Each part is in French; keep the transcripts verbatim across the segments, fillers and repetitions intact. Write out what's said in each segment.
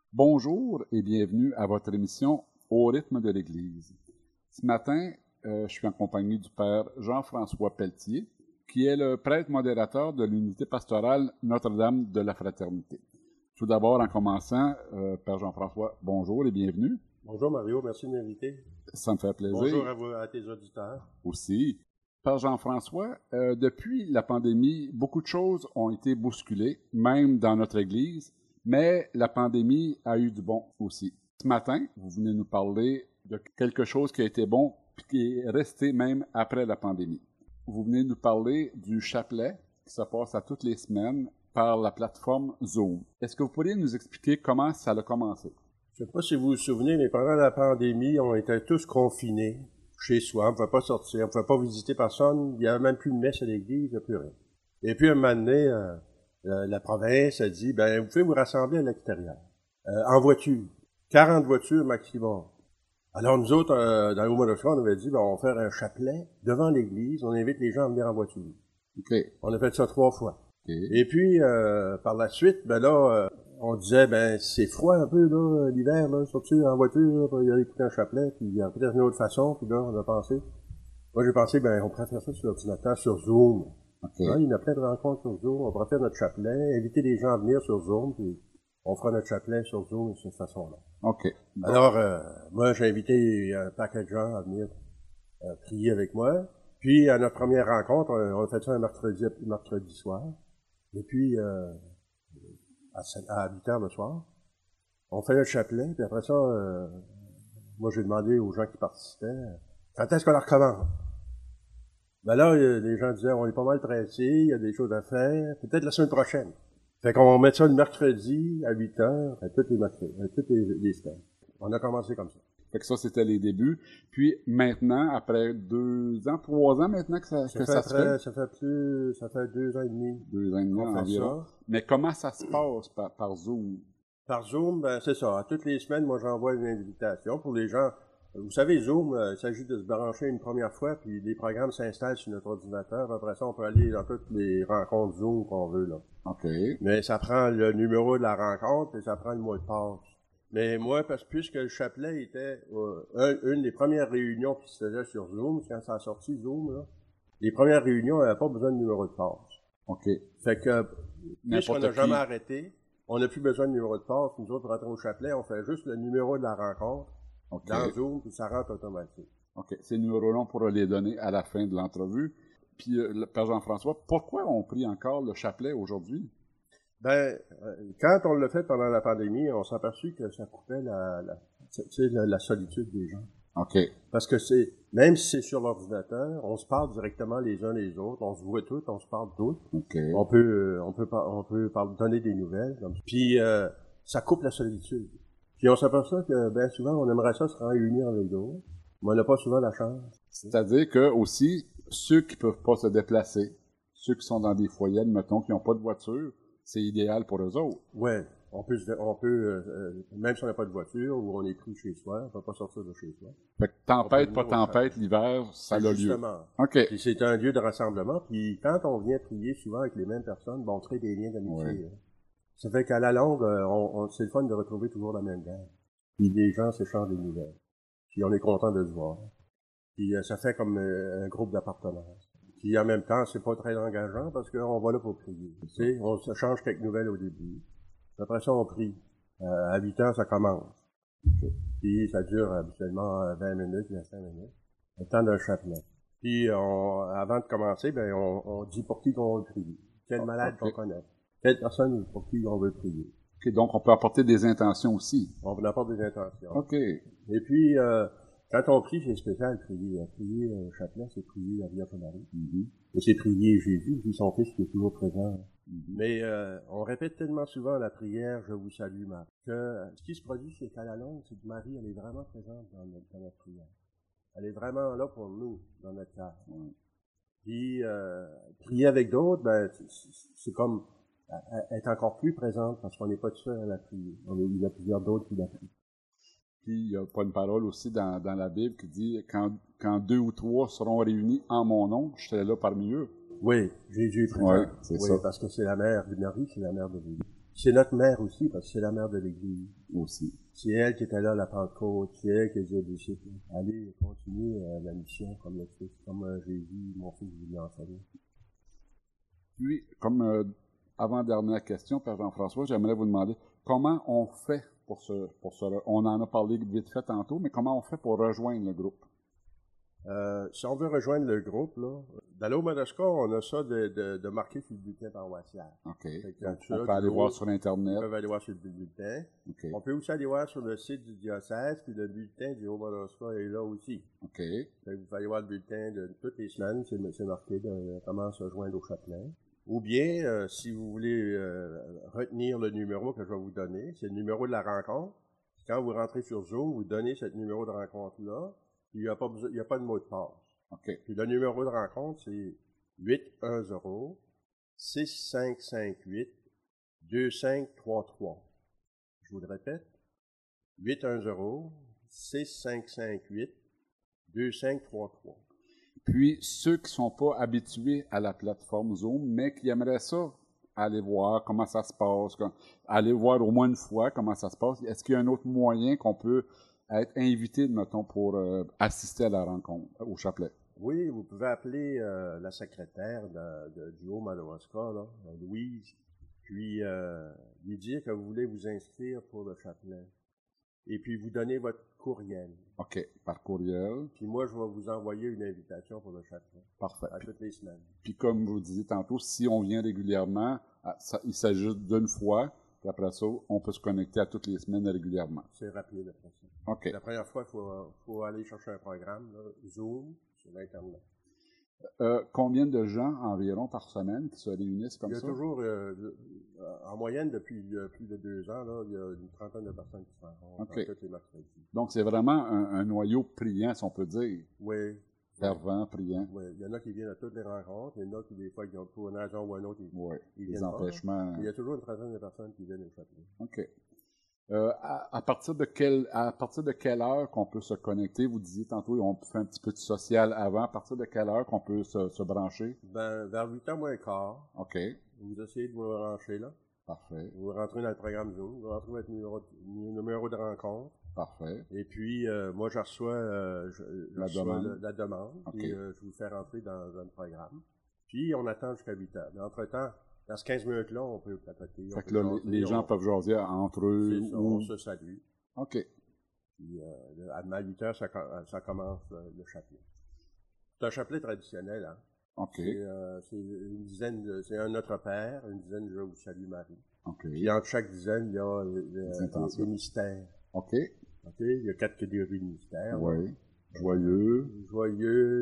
Bonjour et bienvenue à votre émission Au rythme de l'Église. Ce matin, euh, je suis en compagnie du Père Jean-François Pelletier, qui est le prêtre modérateur de l'unité pastorale Notre-Dame de la Fraternité. Tout d'abord, en commençant, euh, Père Jean-François, bonjour et bienvenue. Bonjour Mario, merci de m'inviter. Ça me fait plaisir. Bonjour à, vous, à tes auditeurs. Aussi. Père Jean-François, euh, depuis la pandémie, beaucoup de choses ont été bousculées, même dans notre Église, mais la pandémie a eu du bon aussi. Ce matin, vous venez nous parler de quelque chose qui a été bon et qui est resté même après la pandémie. Vous venez nous parler du chapelet qui se passe à toutes les semaines par la plateforme Zoom. Est-ce que vous pourriez nous expliquer comment ça a commencé? Je ne sais pas si vous vous souvenez, mais pendant la pandémie, on était tous confinés chez soi, on ne pouvait pas sortir, on ne pouvait pas visiter personne, il n'y avait même plus de messe à l'église, il n'y a plus rien. Et puis, un moment donné, euh, la, la province a dit, ben, vous pouvez vous rassembler à l'extérieur, euh, en voiture, quarante voitures maximum. Alors, nous autres, euh, dans le mois de soir, on avait dit, ben, on va faire un chapelet devant l'église, on invite les gens à venir en voiture. Okay. On a fait ça trois fois. Okay. Et puis, euh, par la suite, ben là, euh, on disait, ben, c'est froid un peu, là, l'hiver, là, sortir en voiture, là, il y a écouter un chapelet, puis il y a peut-être une autre façon, puis là, on a pensé. Moi, j'ai pensé, ben, on pourrait faire ça sur l'ordinateur, sur Zoom. Okay. Hein, il y en a plein de rencontres sur Zoom, on pourrait faire notre chapelet, inviter les gens à venir sur Zoom, puis on fera notre chapelet sur Zoom de cette façon-là. OK. Bon. Alors, euh, moi, j'ai invité un paquet de gens à venir euh, prier avec moi. Puis, à notre première rencontre, on, on a fait ça un mercredi, mercredi soir. Et puis, euh, à huit heures le soir, on fait le chapelet, puis après ça, euh, moi j'ai demandé aux gens qui participaient, quand est-ce qu'on la recommence? Ben là, les gens disaient, on est pas mal pressés, il y a des choses à faire, peut-être la semaine prochaine. Fait qu'on met ça le mercredi à huit heures, à toutes les mercredis, à toutes les, les semaines. On a commencé comme ça. Fait que ça, c'était les débuts. Puis maintenant, après deux ans, trois ans maintenant que ça, ça que fait ça très, se fait? Ça fait plus, ça fait deux ans et demi. Deux ans et demi environ. Ça. Mais comment ça se passe par, par Zoom? Par Zoom, ben c'est ça. À toutes les semaines, moi j'envoie une invitation pour les gens. Vous savez, Zoom, euh, il s'agit de se brancher une première fois, puis les programmes s'installent sur notre ordinateur. Après ça, on peut aller dans toutes les rencontres Zoom qu'on veut, là. OK. Mais ça prend le numéro de la rencontre et ça prend le mot de passe. Mais moi, parce que puisque le chapelet était euh, un, une des premières réunions qui se faisait sur Zoom, quand ça a sorti Zoom, là, les premières réunions n'avaient pas besoin de numéro de passe. OK. Fait que, puisqu'on n'a jamais arrêté, on n'a plus besoin de numéro de passe. Nous autres, rentrons au chapelet, on fait juste le numéro de la rencontre okay. dans Zoom, puis ça rentre automatique. OK. Ces numéros-là, on pourra les donner à la fin de l'entrevue. Puis, euh, Père Jean-François, pourquoi on prie encore le chapelet aujourd'hui? Ben, quand on l'a fait pendant la pandémie, on s'est aperçu que ça coupait la, la, la, la solitude des gens. OK. Parce que c'est, même si c'est sur l'ordinateur, on se parle directement les uns les autres, on se voit tous, on se parle tous. OK. On peut, on peut, on peut parler, donner des nouvelles. Puis, euh, ça coupe la solitude. Puis on s'aperçoit que, ben, souvent, on aimerait ça se réunir avec d'autres, mais on n'a pas souvent la chance. C'est-à-dire que, aussi, ceux qui peuvent pas se déplacer, ceux qui sont dans des foyers, mettons, qui n'ont pas de voiture, c'est idéal pour eux autres. Ouais, on peut, on peut, euh, même si on n'a pas de voiture ou on est pris chez soi, on peut pas sortir de chez soi. Fait que tempête, pas tempête, l'hiver, ça a lieu. Justement. OK. Puis c'est un lieu de rassemblement. Puis quand on vient prier souvent avec les mêmes personnes, ben on crée des liens d'amitié. Ouais. Hein. Ça fait qu'à la longue, on, on, c'est le fun de retrouver toujours la même gang. Puis les gens s'échangent des nouvelles. Puis on est content de se voir. Puis euh, ça fait comme euh, un groupe d'appartenance. Puis en même temps, c'est pas très engageant parce qu'on va là pour prier. Tu sais, on se change quelques nouvelles au début. Après ça, on prie. Euh, à huit heures, ça commence. Puis ça dure habituellement vingt minutes, vingt-cinq minutes. Le temps d'un chapelet. Puis on, avant de commencer, ben on, on dit pour qui qu'on veut prier. Quel malade okay. qu'on connaît. Quelle personne pour qui on veut prier. OK, donc on peut apporter des intentions aussi. On peut apporter des intentions. OK. Et puis, euh, quand on prie, c'est spécial, prier. Prier euh, chapelet, c'est prier la Vierge Marie. Mm-hmm. Et c'est prier Jésus, puis son Fils qui est toujours présent. Mm-hmm. Mais euh, on répète tellement souvent la prière « Je vous salue, Marie » que euh, ce qui se produit, c'est qu'à la longue, c'est que Marie, elle est vraiment présente dans notre, dans notre prière. Elle est vraiment là pour nous, dans notre cœur. Mm-hmm. Puis, euh, prier avec d'autres, ben, c'est comme être encore plus présente parce qu'on n'est pas tout seul à la prier. On est, il y a plusieurs d'autres qui la prient. Puis, il y a pas une parole aussi dans, dans la Bible qui dit quand, « Quand deux ou trois seront réunis en mon nom, je serai là parmi eux. » Oui, Jésus est présent. Oui, c'est oui, ça. parce que c'est la mère de Marie, c'est la mère de Jésus. C'est notre mère aussi, parce que c'est la mère de l'Église. Aussi. C'est elle qui était là à la Pentecôte, c'est elle qui a dit aux disciples, allez, continuez euh, la mission comme le Christ, comme euh, Jésus, mon fils, vous l'a enseigné. Puis, comme euh, avant-dernière question, Père Jean-François, j'aimerais vous demander comment on fait pour se, pour se... On en a parlé vite fait tantôt, mais comment on fait pour rejoindre le groupe? Euh, si on veut rejoindre le groupe, là, dans l'O-Madagascar, on a ça de, de, de marquer sur le bulletin paroissial. OK. Que, Donc, ça, on peut aller toujours, voir sur Internet. Ils peuvent aller voir sur le bulletin. Okay. On peut aussi aller voir sur le site du diocèse, puis le bulletin du Haut-Madagascar est là aussi. OK. Vous pouvez aller voir le bulletin de toutes les semaines, c'est marqué de comment se joindre au chapelet. Ou bien, euh, si vous voulez euh, retenir le numéro que je vais vous donner, c'est le numéro de la rencontre. Quand vous rentrez sur Zoom, vous donnez ce numéro de rencontre-là, puis il n'y a, a pas de mot de passe. OK. Puis le numéro de rencontre, c'est huit un zéro, six cinq cinq huit, deux cinq trois trois. Je vous le répète, huit un zéro, six cinq cinq huit, deux cinq trois trois. Puis, ceux qui ne sont pas habitués à la plateforme Zoom, mais qui aimeraient ça, aller voir comment ça se passe, aller voir au moins une fois comment ça se passe, est-ce qu'il y a un autre moyen qu'on peut être invité, mettons, pour euh, assister à la rencontre, au chapelet? Oui, vous pouvez appeler euh, la secrétaire de, de, du Haut-Madagascar, là, Louise, puis euh, lui dire que vous voulez vous inscrire pour le chapelet. Et puis vous donnez votre courriel. OK, par courriel. Puis moi, je vais vous envoyer une invitation pour le chapelet. Parfait. À toutes les semaines. Puis comme vous disiez tantôt, si on vient régulièrement, ça, il s'agit juste d'une fois, puis après ça, on peut se connecter à toutes les semaines régulièrement. C'est rapide après ça. OK. La première fois, il faut, faut aller chercher un programme, là, Zoom, sur l'Internet. Euh, combien de gens environ par semaine qui se réunissent comme ça? Il y a ça? toujours, euh, en moyenne, depuis euh, plus de deux ans, là, il y a une trentaine de personnes qui se rencontrent okay. tous les mercredis. Donc, c'est vraiment un, un noyau priant, si on peut dire. Oui. Fervent, priant. Oui. Il y en a qui viennent à toutes les rencontres, il y en a qui, des fois, qui ont pour une raison ou une autre, ils, oui. ils les viennent empêchements. pas. Il y a toujours une trentaine de personnes qui viennent au chapelet. OK. Euh, à, à, partir de quelle, à partir de quelle heure qu'on peut se connecter? Vous disiez tantôt, on fait un petit peu de social avant. À partir de quelle heure qu'on peut se, se brancher? Ben, vers huit heures moins quart. OK. Vous essayez de vous brancher là. Parfait. Vous rentrez dans le programme Zoom, vous rentrez votre numéro, numéro de rencontre. Parfait. Et puis, euh, moi, je reçois, euh, je, je la, reçois demande. Le, la demande. Okay. Et euh, je vous fais rentrer dans un programme. Puis, on attend jusqu'à huit heures. Mais entre-temps, dans ces quinze minutes-là, on peut papoter. Fait que là, jaser, les gens on, peuvent jaser entre eux. C'est ça, ou... on se salue. OK. Puis, euh, à huit heures, ça, ça commence le, le chapelet. C'est un chapelet traditionnel, hein. OK. C'est euh, une dizaine, de, c'est un Notre Père, une dizaine de Je vous salue Marie. OK. Puis entre chaque dizaine, il y a le, le, des mystères. OK. OK. Il y a quatre catégories de mystères. Oui. Joyeux. Euh, joyeux,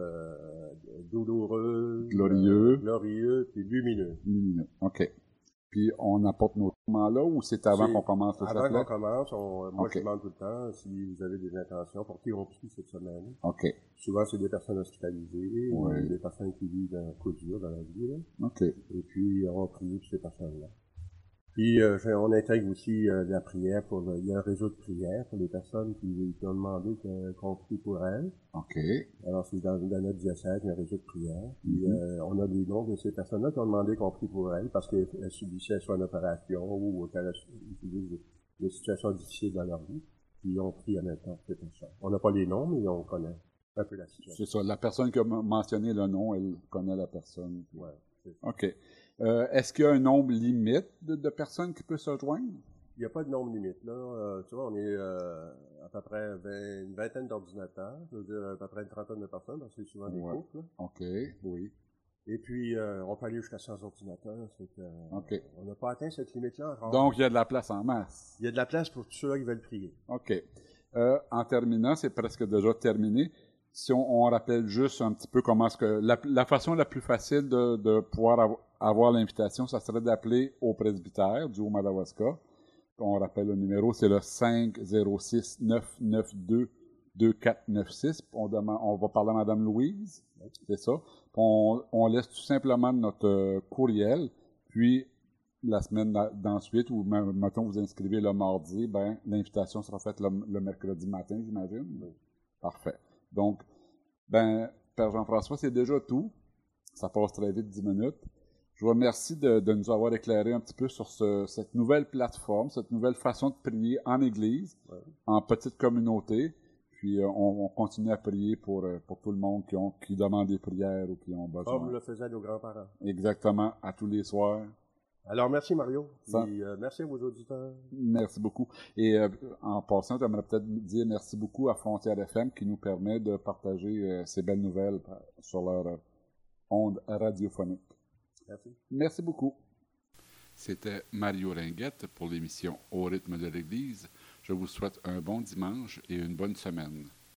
euh, douloureux. Glorieux. Euh, glorieux, puis lumineux. Lumineux. OK. Puis on apporte nos moments là ou c'est avant qu'on commence le Avant chapelet? qu'on commence, on, moi okay. je demande tout le temps si vous avez des intentions pour qui on prie cette semaine. OK. Souvent, c'est des personnes hospitalisées, oui. des personnes qui vivent un coup dur dans la vie. Là. OK. Et puis, on prie pour ces personnes-là. Puis, euh, on intègre aussi euh, la prière pour le, il y a un réseau de prière pour les personnes qui, qui ont demandé qu'on prie pour elles. OK. Alors, c'est dans, dans notre diocèse, il y a un réseau de prière. Puis, mm-hmm. euh, on a des noms de ces personnes-là qui ont demandé qu'on prie pour elles parce qu'elles subissaient soit une opération ou qu'elles subissent des, des situations difficiles dans leur vie. Puis, on prie en même temps pour ces personnes. On n'a pas les noms, mais on connaît un peu la situation. C'est ça. La personne qui a mentionné le nom, elle connaît la personne. Ouais, c'est ça. OK. Euh, est-ce qu'il y a un nombre limite de, de personnes qui peuvent se joindre? Il n'y a pas de nombre limite. Là. Euh, tu vois, on est euh, à peu près vingt, une vingtaine d'ordinateurs, je veux dire à peu près une trentaine de personnes, parce que c'est souvent des ouais. couples. Là. OK, oui. Et puis, euh, on peut aller jusqu'à cent ordinateurs. C'est que, OK. Euh, on n'a pas atteint cette limite-là encore. Donc, il y a de la place en masse. Il y a de la place pour tous ceux-là qui veulent prier. OK. Euh, en terminant, c'est presque déjà terminé. Si on, on rappelle juste un petit peu comment est-ce que... La, la façon la plus facile de, de pouvoir avoir, avoir l'invitation, ça serait d'appeler au presbytère du Haut-Madawaska. On rappelle le numéro, c'est le cinq zéro six neuf neuf deux deux quatre neuf six. On, demande, on va parler à Mme Louise, c'est ça. On, on laisse tout simplement notre courriel, puis la semaine d'ensuite, ou mettons vous inscrivez le mardi, ben l'invitation sera faite le, le mercredi matin, j'imagine. Oui. Parfait. Donc, ben, Père Jean-François, c'est déjà tout. Ça passe très vite, dix minutes. Je vous remercie de, de nous avoir éclairé un petit peu sur ce, cette nouvelle plateforme, cette nouvelle façon de prier en Église, ouais. en petite communauté. Puis euh, on, on continue à prier pour, pour tout le monde qui, ont, qui demande des prières ou qui ont besoin. Comme le faisaient nos grands-parents. Exactement, à tous les soirs. Alors, merci Mario. Et, euh, merci à vos auditeurs. Merci beaucoup. Et euh, en passant, j'aimerais peut-être dire merci beaucoup à Frontières F M qui nous permet de partager euh, ces belles nouvelles sur leur euh, onde radiophonique. Merci. Merci beaucoup. C'était Mario Ringuette pour l'émission Au rythme de l'Église. Je vous souhaite un bon dimanche et une bonne semaine.